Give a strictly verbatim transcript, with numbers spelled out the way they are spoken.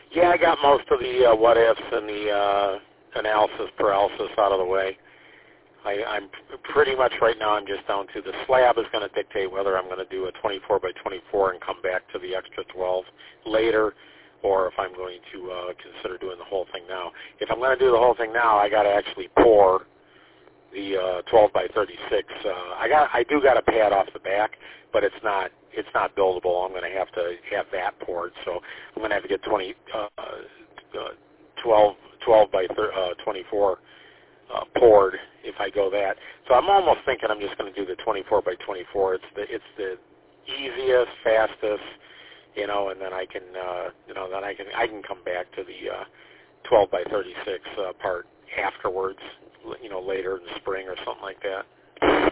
Yeah, I got most of the uh, what ifs and the uh, analysis paralysis out of the way. I, I'm pretty much right now. I'm just down to the slab is going to dictate whether I'm going to do a twenty-four by twenty-four and come back to the extra twelve later, or if I'm going to uh, consider doing the whole thing now. If I'm going to do the whole thing now, I got to actually pour the uh, twelve by thirty-six. Uh, I got, I do got a pad off the back, but it's not, it's not buildable. I'm going to have to have that poured, so I'm going to have to get twenty, uh, uh, twelve, twelve by twenty-four uh, poured if I go that. So I'm almost thinking I'm just going to do the twenty-four by twenty-four. It's the, it's the easiest, fastest, you know, and then I can, uh, you know, then I can, I can come back to the uh, twelve by thirty-six uh, part afterwards, you know, later in the spring or something like that.